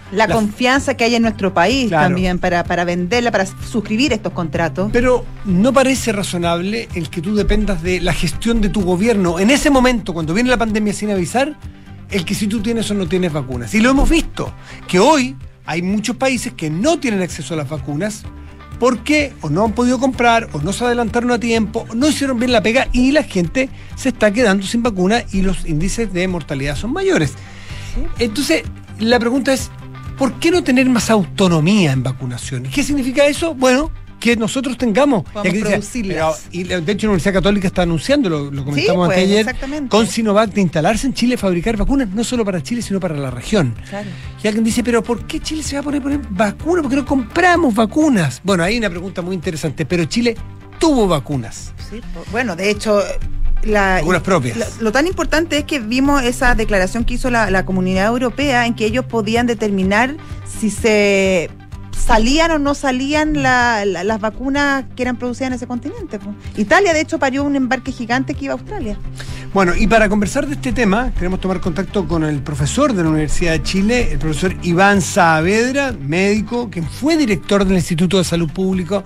La confianza que hay en nuestro país, claro, también para venderla, para suscribir estos contratos. Pero no parece razonable el que tú dependas de la gestión de tu gobierno en ese momento, cuando viene la pandemia sin avisar, el que si tú tienes o no tienes vacunas. Y lo hemos visto, que hoy hay muchos países que no tienen acceso a las vacunas porque o no han podido comprar, o no se adelantaron a tiempo, o no hicieron bien la pega, y la gente se está quedando sin vacuna y los índices de mortalidad son mayores. ¿Sí? Entonces, la pregunta es, ¿por qué no tener más autonomía en vacunación? ¿Qué significa eso? Bueno, que nosotros tengamos. Producirlas. Y de hecho la Universidad Católica está anunciando, lo comentamos ayer, con Sinovac, de instalarse en Chile a fabricar vacunas, no solo para Chile, sino para la región. Claro. Y alguien dice, ¿pero por qué Chile se va a poner vacunas? ¿Por qué no compramos vacunas? Bueno, hay una pregunta muy interesante, pero Chile tuvo vacunas. Sí, bueno, de hecho... Vacunas propias. Lo tan importante es que vimos esa declaración que hizo la Comunidad Europea, en que ellos podían determinar si se salían o no salían las vacunas que eran producidas en ese continente. Italia, de hecho, parió un embarque gigante que iba a Australia. Bueno, y para conversar de este tema, queremos tomar contacto con el profesor de la Universidad de Chile, el profesor Iván Saavedra, médico, que fue director del Instituto de Salud Pública,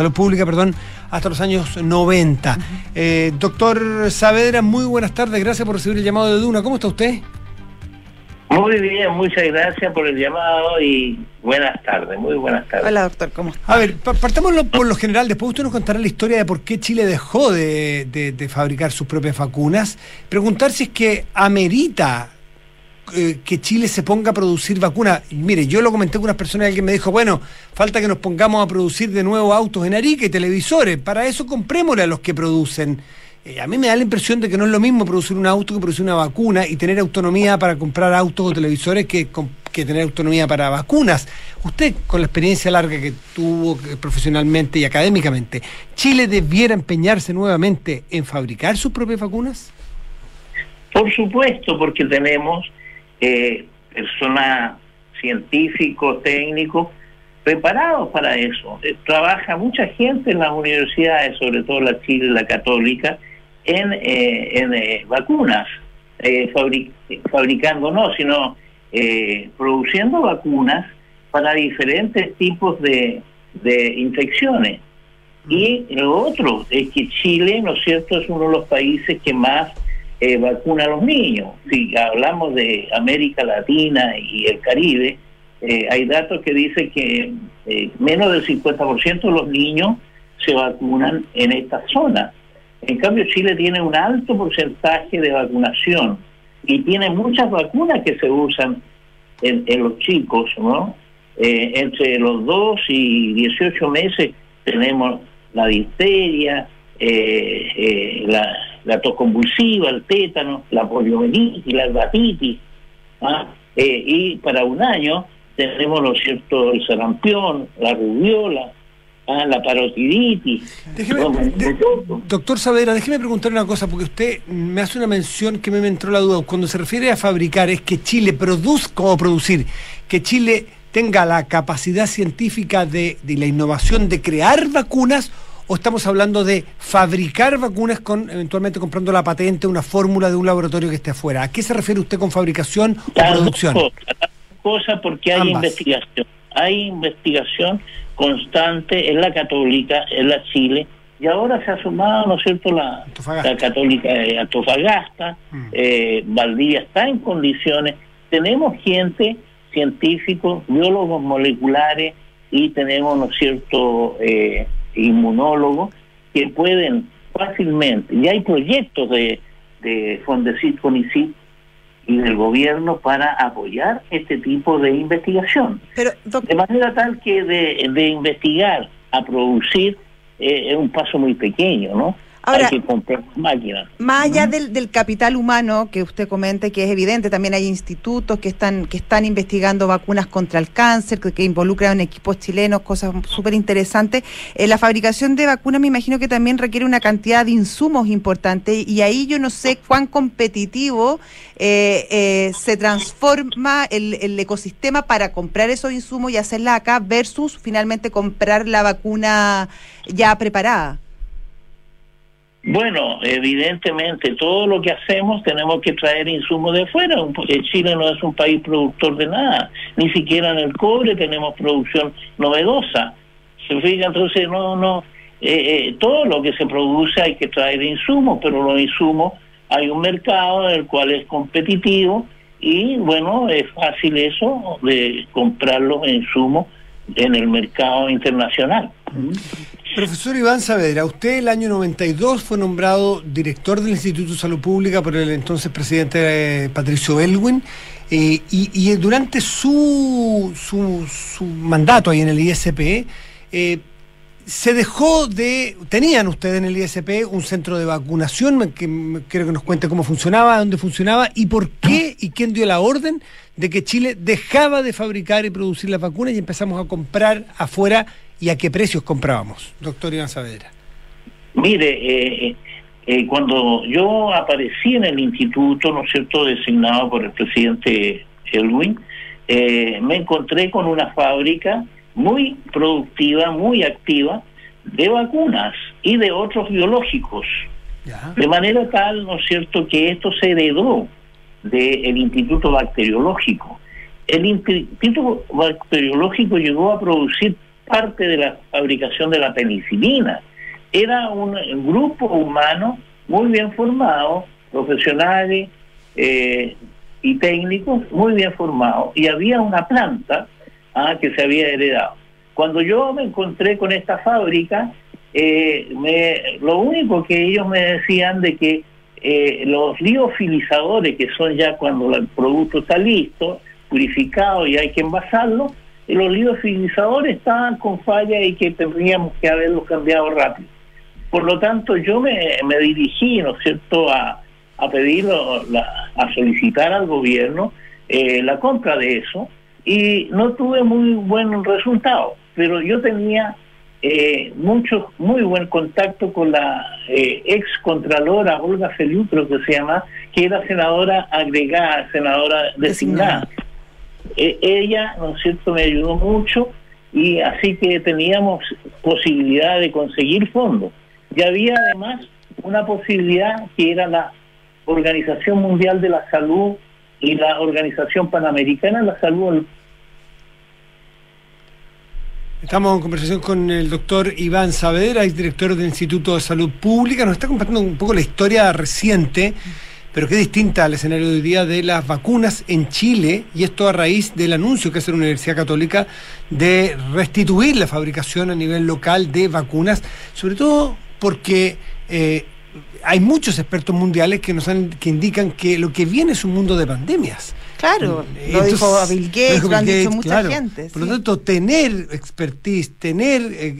hasta los años 90. Doctor Saavedra, muy buenas tardes, gracias por recibir el llamado de Duna. ¿Cómo está usted? Muy bien, muchas gracias por el llamado y buenas tardes, muy buenas tardes. Hola, doctor, ¿cómo está? A ver, partamos por lo general, después usted nos contará la historia de por qué Chile dejó de fabricar sus propias vacunas. Preguntar si es que amerita que Chile se ponga a producir vacunas. Mire, yo lo comenté con unas personas, alguien me dijo, bueno, falta que nos pongamos a producir de nuevo autos en Arica y televisores, para eso comprémosle a los que producen. A mí me da la impresión de que no es lo mismo producir un auto que producir una vacuna y tener autonomía para comprar autos o televisores que tener autonomía para vacunas. Usted, con la experiencia larga que tuvo profesionalmente y académicamente, ¿Chile debiera empeñarse nuevamente en fabricar sus propias vacunas? Por supuesto, porque tenemos personas científicos, técnicos, preparados para eso. Trabaja mucha gente en las universidades, sobre todo la Chile, la Católica, en vacunas, fabricando no, sino produciendo vacunas para diferentes tipos de infecciones. Y lo otro es que Chile, ¿no es cierto?, es uno de los países que más vacuna a los niños. Si hablamos de América Latina y el Caribe, hay datos que dicen que menos del 50% de los niños se vacunan en esta zona. En cambio, Chile tiene un alto porcentaje de vacunación y tiene muchas vacunas que se usan en los chicos, ¿no? Entre los 2 y 18 meses tenemos la difteria, la tos convulsiva, el tétano, la poliomielitis, la hepatitis, y para un año tenemos, ¿no es cierto?, el sarampión, la rubiola, la parotiditis. Doctor Saavedra, déjeme preguntarle una cosa, porque usted me hace una mención que me entró la duda. Cuando se refiere a fabricar, ¿es que Chile produzca o producir? ¿Que Chile tenga la capacidad científica de la innovación de crear vacunas? ¿O estamos hablando de fabricar vacunas eventualmente comprando la patente, una fórmula de un laboratorio que esté afuera? ¿A qué se refiere usted con fabricación o producción? Cosa porque hay investigación constante en la Católica, en la Chile, y ahora se ha sumado, ¿no es cierto?, la Católica de Antofagasta. Valdivia está en condiciones. Tenemos gente, científicos, biólogos moleculares, y tenemos, ¿no es cierto?, inmunólogos que pueden fácilmente, y hay proyectos de Fondesit, CONICYT y del gobierno para apoyar este tipo de investigación. Pero, de manera tal que de investigar a producir es un paso muy pequeño, ¿no? Ahora, hay que comprar máquinas. Más allá del capital humano que usted comenta, que es evidente, también hay institutos que están investigando vacunas contra el cáncer, que involucran equipos chilenos, cosas súper interesantes. La fabricación de vacunas me imagino que también requiere una cantidad de insumos importantes, y ahí yo no sé cuán competitivo se transforma el ecosistema para comprar esos insumos y hacerla acá versus finalmente comprar la vacuna ya preparada. Bueno, evidentemente todo lo que hacemos tenemos que traer insumos de fuera. Chile no es un país productor de nada, ni siquiera en el cobre tenemos producción novedosa. Se fija, entonces todo lo que se produce hay que traer insumos, pero los insumos hay un mercado en el cual es competitivo y bueno, es fácil eso de comprar los insumos en el mercado internacional. Profesor Iván Saavedra, usted el año 92 fue nombrado director del Instituto de Salud Pública por el entonces presidente Patricio Aylwin, y durante su mandato ahí en el ISP, tenían ustedes en el ISP un centro de vacunación, que quiero que nos cuente cómo funcionaba, dónde funcionaba y por qué y quién dio la orden de que Chile dejaba de fabricar y producir las vacunas y empezamos a comprar afuera, y a qué precios comprábamos, doctor Iván Saavedra. Mire, cuando yo aparecí en el instituto, ¿no es cierto?, designado por el presidente Aylwin, me encontré con una fábrica muy productiva, muy activa, de vacunas y de otros biológicos. Ya. De manera tal, ¿no es cierto?, que esto se heredó del Instituto Bacteriológico. El Instituto Bacteriológico llegó a producir parte de la fabricación de la penicilina. Era un grupo humano muy bien formado, profesionales y técnicos muy bien formados, y había una planta que se había heredado. Cuando yo me encontré con esta fábrica, lo único que ellos me decían de que los liofilizadores, que son ya cuando el producto está listo, purificado y hay que envasarlo, los liofilizadores estaban con falla y que tendríamos que haberlos cambiado rápido. Por lo tanto, yo me dirigí, ¿no es cierto?, a pedir, a solicitar al gobierno la compra de eso, y no tuve muy buen resultado, pero yo tenía muy buen contacto con la ex contralora Olga Feliu, creo que se llama, que era senadora agregada, senadora designada. Ella, ¿no es cierto?, me ayudó mucho, y así que teníamos posibilidad de conseguir fondos. Y había además una posibilidad que era la Organización Mundial de la Salud y la Organización Panamericana de la Salud. Estamos en conversación con el doctor Iván Saavedra, exdirector del Instituto de Salud Pública. Nos está compartiendo un poco la historia reciente, pero que es distinta al escenario de hoy día, de las vacunas en Chile, y esto a raíz del anuncio que hace la Universidad Católica de restituir la fabricación a nivel local de vacunas, sobre todo porque hay muchos expertos mundiales que indican que lo que viene es un mundo de pandemias. Claro, lo dijo Bill Gates, lo han dicho mucha gente. Por lo tanto, tener expertise, tener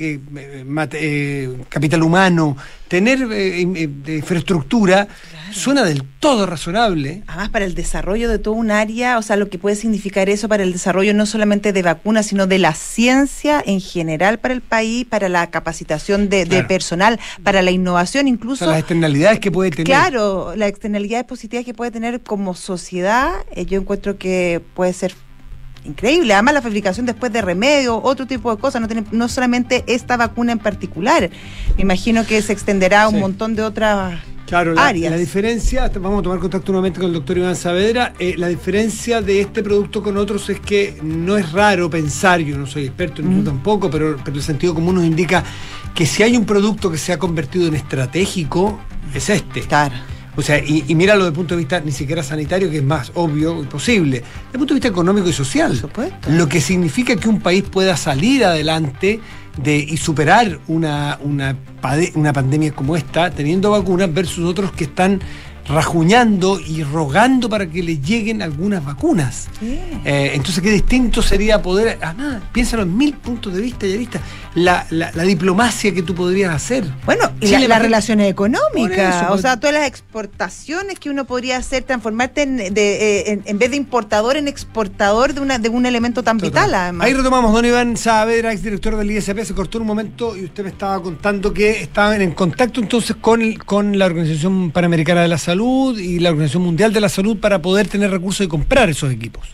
capital humano, tener infraestructura, suena del todo razonable. Además, para el desarrollo de todo un área, o sea, lo que puede significar eso para el desarrollo no solamente de vacunas, sino de la ciencia en general para el país, para la capacitación de personal, para la innovación, incluso. O sea, las externalidades que puede tener. Claro, las externalidades positivas que puede tener como sociedad, yo encuentro que puede ser increíble. Además, la fabricación después de remedios, otro tipo de cosas, no solamente esta vacuna en particular. Me imagino que se extenderá a un montón de otras áreas. La diferencia, vamos a tomar contacto nuevamente con el doctor Iván Saavedra, la diferencia de este producto con otros es que no es raro pensar, yo no soy experto, ni tú tampoco, pero el sentido común nos indica que si hay un producto que se ha convertido en estratégico, es este. Claro. O sea, y míralo desde el punto de vista ni siquiera sanitario, que es más obvio y posible, desde el punto de vista económico y social. Por supuesto. Lo que significa que un país pueda salir adelante y superar una pandemia como esta, teniendo vacunas, versus otros que están rajuñando y rogando para que les lleguen algunas vacunas. Entonces, qué distinto sería poder, piénsalo en 1000 puntos de vista, la diplomacia que tú podrías hacer. Bueno, y Chile, las relaciones económicas, o sea, todas las exportaciones que uno podría hacer, transformarte en vez de importador en exportador de un elemento tan vital, además. Ahí retomamos, don Iván Saavedra, exdirector del ISP, se cortó un momento y usted me estaba contando que estaban en contacto entonces con la Organización Panamericana de la Salud y la Organización Mundial de la Salud para poder tener recursos y comprar esos equipos.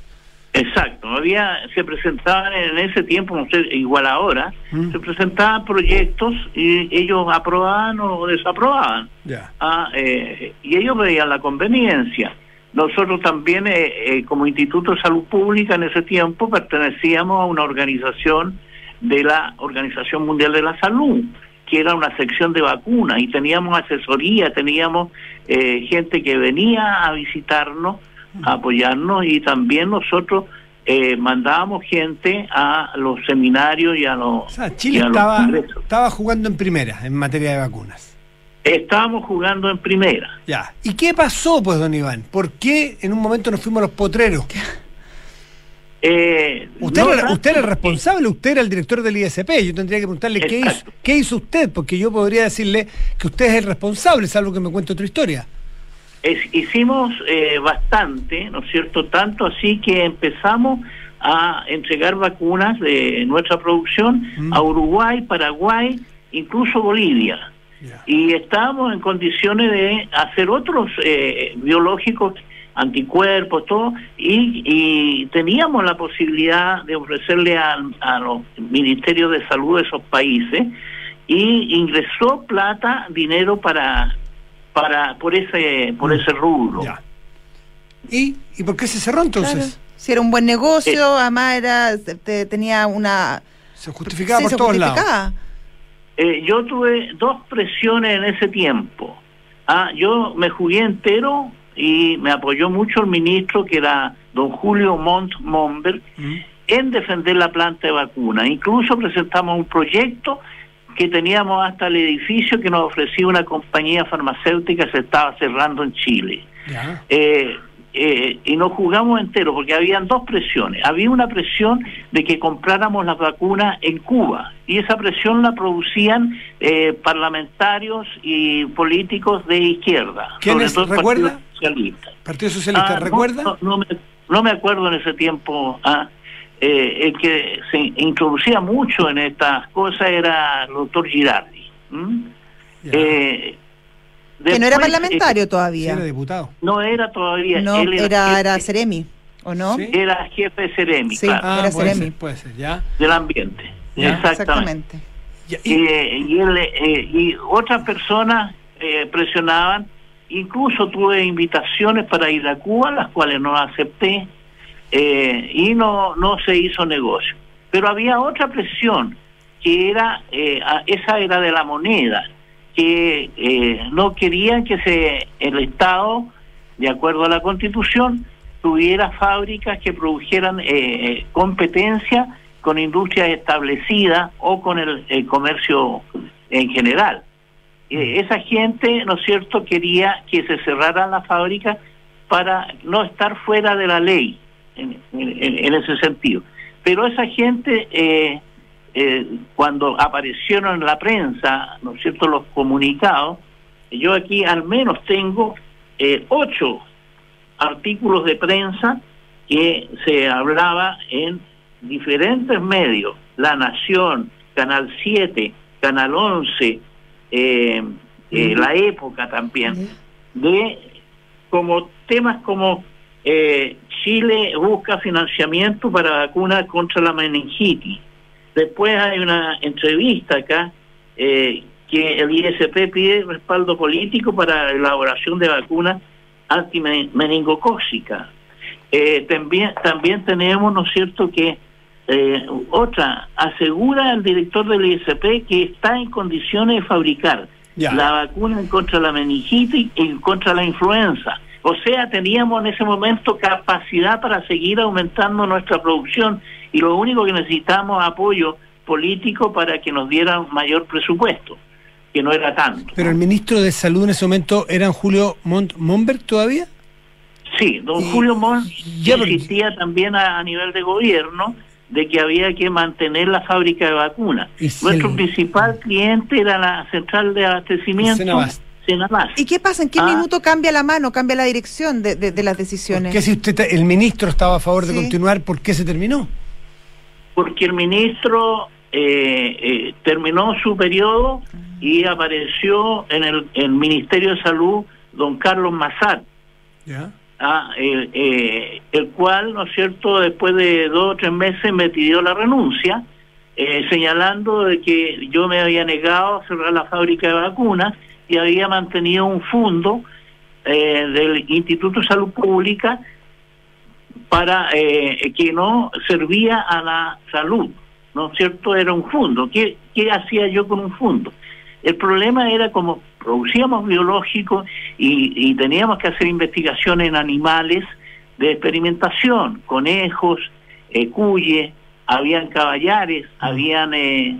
Exacto, se presentaban en ese tiempo, no sé, igual ahora, se presentaban proyectos y ellos aprobaban o desaprobaban. Ya. Y ellos veían la conveniencia. Nosotros también, como Instituto de Salud Pública, en ese tiempo pertenecíamos a una organización de la Organización Mundial de la Salud, que era una sección de vacunas, y teníamos asesoría, teníamos gente que venía a visitarnos, a apoyarnos, y también nosotros mandábamos gente a los seminarios y a los... O sea, Chile estaba jugando en primera en materia de vacunas. Estábamos jugando en primera. Ya. ¿Y qué pasó, pues, don Iván? ¿Por qué en un momento nos fuimos a los potreros? Usted era el responsable, usted era el director del ISP. Yo tendría que preguntarle qué hizo usted, porque yo podría decirle que usted es el responsable, salvo que me cuente otra historia. Hicimos bastante, ¿no es cierto? Tanto así que empezamos a entregar vacunas de nuestra producción a Uruguay, Paraguay, incluso Bolivia. Yeah. Y estábamos en condiciones de hacer otros biológicos, anticuerpos, todo, y teníamos la posibilidad de ofrecerle a los ministerios de salud de esos países, y ingresó dinero por ese rubro. Ya. ¿Y por qué se cerró entonces? Claro. Si era un buen negocio, además tenía una... Se justificaba por todos lados. Yo tuve dos presiones en ese tiempo. Yo me jugué entero y me apoyó mucho el ministro, que era don Julio Montt Monberg, en defender la planta de vacunas. Incluso presentamos un proyecto que teníamos hasta el edificio que nos ofrecía una compañía farmacéutica que se estaba cerrando en Chile. Y nos jugamos entero porque habían dos presiones. Había una presión de que compráramos las vacunas en Cuba, y esa presión la producían parlamentarios y políticos de izquierda. ¿Quiénes? ¿Recuerda? Partido Socialista, ¿recuerda? No me acuerdo en ese tiempo. El que se introducía mucho en estas cosas era el doctor Girardi. Que no era parlamentario todavía. Sí, era diputado. No era todavía. No, él era Ceremi, ¿o no? ¿Sí? Era jefe de Ceremi, sí, claro. Era Ceremi. Puede ser, ya. Del ambiente. Ya. Exactamente. Y otras personas presionaban. Incluso tuve invitaciones para ir a Cuba, las cuales no acepté, y no se hizo negocio. Pero había otra presión, que era esa era de la moneda, que no querían que el Estado, de acuerdo a la Constitución, tuviera fábricas que produjeran competencia con industrias establecidas o con el comercio en general. Esa gente, ¿no es cierto?, quería que se cerraran las fábricas para no estar fuera de la ley en ese sentido. Pero esa gente, cuando aparecieron en la prensa, ¿no es cierto?, los comunicados, yo aquí al menos tengo 8 artículos de prensa que se hablaba en diferentes medios: La Nación, Canal 7, Canal 11, La Época también, de como temas como Chile busca financiamiento para vacunas contra la meningitis. Después hay una entrevista acá que el ISP pide respaldo político para la elaboración de vacunas antimeningocóxicas. También tenemos, ¿no es cierto?, que otra, asegura el director del ISP que está en condiciones de fabricar la vacuna contra la meningitis y contra la influenza. O sea, teníamos en ese momento capacidad para seguir aumentando nuestra producción, y lo único que necesitamos es apoyo político para que nos dieran mayor presupuesto, que no era tanto. ¿Pero el ministro de Salud en ese momento era Julio Montt Monberg todavía? Sí, don Julio Montt insistía también a nivel de gobierno de que había que mantener la fábrica de vacunas. Nuestro principal cliente era la central de abastecimiento Senabast. ¿Y qué pasa? ¿En qué minuto cambia la mano, cambia la dirección de las decisiones? ¿Qué si el ministro estaba a favor de continuar, por qué se terminó? Porque el ministro terminó su periodo y apareció en el Ministerio de Salud don Carlos Massad. el cual, ¿no es cierto?, después de 2 o 3 meses me pidió la renuncia, señalando de que yo me había negado a cerrar la fábrica de vacunas y había mantenido un fondo del Instituto de Salud Pública para que no servía a la salud, ¿no es cierto? Era un fondo. ¿Qué hacía yo con un fondo? El problema era como producíamos biológicos y teníamos que hacer investigaciones en animales de experimentación, conejos, cuyes, habían caballares, habían,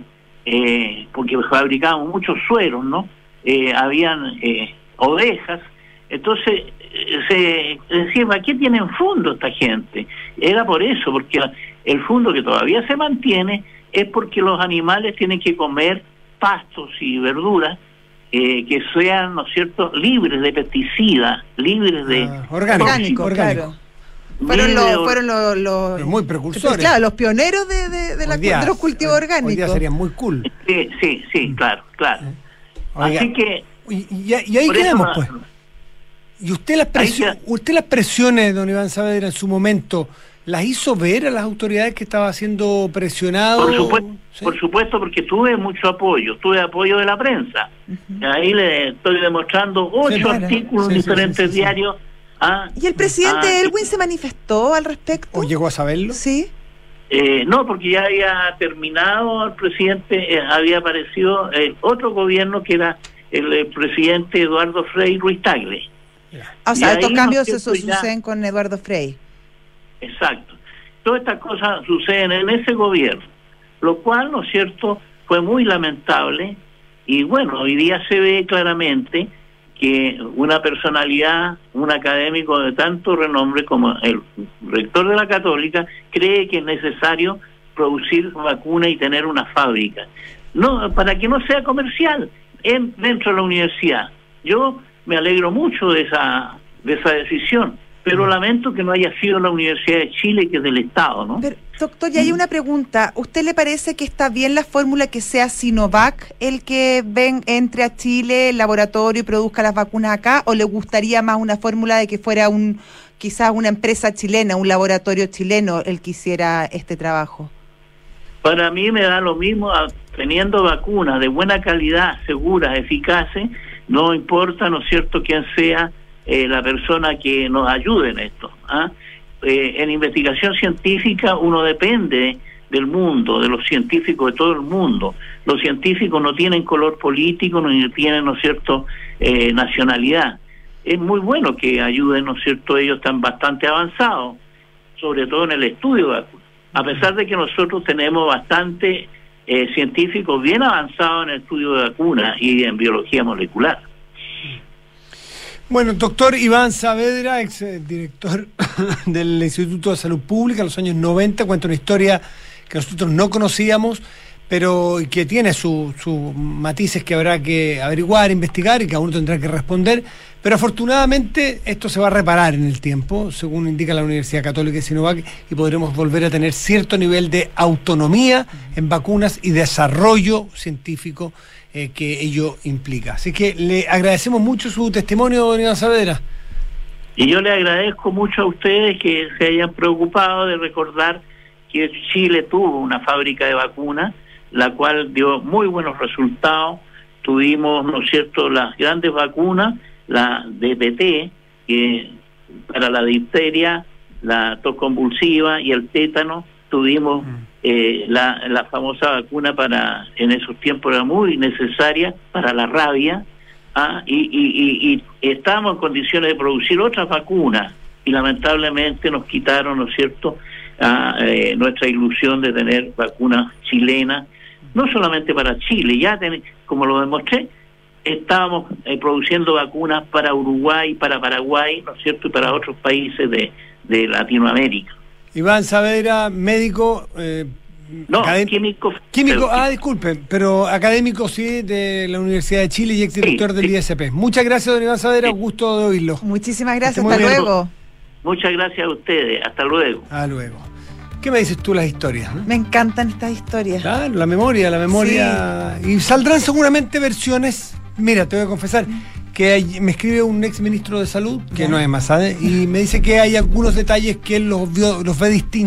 porque fabricábamos muchos sueros, ¿no? Habían ovejas. Entonces se decía, ¿para qué tienen fondo esta gente? Era por eso, porque el fondo que todavía se mantiene es porque los animales tienen que comer pastos y verduras que sean, ¿no es cierto?, libres de pesticidas, libres de orgánico, claro. Fueron los muy precursores. Claro, los pioneros de los cultivos orgánicos. Hoy día serían muy cool. Sí, claro. Oiga, así que y ahí quedamos, pues. ¿Y usted las presiones, don Iván Saavedra, en su momento, las hizo ver a las autoridades que estaba siendo presionado? Por supuesto, porque tuve mucho apoyo, tuve apoyo de la prensa. Ahí le estoy demostrando 8 artículos en diferentes diarios. ¿Y el presidente Elwin se manifestó al respecto? ¿O llegó a saberlo? Sí. No, porque ya había terminado el presidente, había aparecido otro gobierno que era el presidente Eduardo Frei Ruiz Tagle. O sea, estos cambios suceden con Eduardo Frei. Exacto. Todas estas cosas suceden en ese gobierno, lo cual, ¿no es cierto?, fue muy lamentable. Y bueno, hoy día se ve claramente que una personalidad, un académico de tanto renombre como el rector de la Católica, cree que es necesario producir vacuna y tener una fábrica. No, para que no sea comercial dentro de la universidad. Yo me alegro mucho de esa decisión, pero lamento que no haya sido la Universidad de Chile, que es del Estado, ¿no? Pero, doctor, y hay una pregunta. ¿Usted le parece que está bien la fórmula que sea Sinovac el que entre a Chile, el laboratorio, y produzca las vacunas acá? ¿O le gustaría más una fórmula de que fuera quizás una empresa chilena, un laboratorio chileno el que hiciera este trabajo? Para mí me da lo mismo, teniendo vacunas de buena calidad, seguras, eficaces, no importa, ¿no es cierto?, quién sea la persona que nos ayude en esto. En investigación científica uno depende del mundo, de los científicos de todo el mundo. Los científicos no tienen color político, ni tienen, ¿no es cierto?, nacionalidad. Es muy bueno que ayuden, ¿no es cierto?, ellos están bastante avanzados, sobre todo en el estudio de vacunas. A pesar de que nosotros tenemos bastante científicos bien avanzados en el estudio de vacunas y en biología molecular. Bueno, doctor Iván Saavedra, ex director del Instituto de Salud Pública en los años 90, cuenta una historia que nosotros no conocíamos, pero que tiene sus matices que habrá que averiguar, investigar y que uno tendrá que responder. Pero afortunadamente esto se va a reparar en el tiempo, según indica la Universidad Católica de Sinovac, y podremos volver a tener cierto nivel de autonomía en vacunas y desarrollo científico que ello implica. Así que le agradecemos mucho su testimonio, don Iván Saavedra. Y yo le agradezco mucho a ustedes que se hayan preocupado de recordar que Chile tuvo una fábrica de vacunas, la cual dio muy buenos resultados. Tuvimos, ¿no es cierto?, las grandes vacunas, la DPT, que para la difteria, la tos convulsiva y el tétano. Tuvimos la famosa vacuna en esos tiempos era muy necesaria para la rabia, y estábamos en condiciones de producir otras vacunas y lamentablemente nos quitaron, ¿no es cierto?, nuestra ilusión de tener vacunas chilenas, no solamente para Chile, como lo demostré, estábamos produciendo vacunas para Uruguay, para Paraguay, ¿no es cierto?, y para otros países de Latinoamérica. Iván Saavedra, médico... químico. Disculpen, pero académico, sí, de la Universidad de Chile y exdirector del ISP. Muchas gracias, don Iván Saavedra, gusto de oírlo. Muchísimas gracias, hasta luego. Muchas gracias a ustedes, hasta luego. Hasta luego. ¿Qué me dices tú las historias? ¿No? Me encantan estas historias. Claro, la memoria. Sí. Y saldrán seguramente versiones, mira, te voy a confesar, me escribe un ex ministro de Salud, que Ya. no es Massad, y me dice que hay algunos detalles que él los ve distintos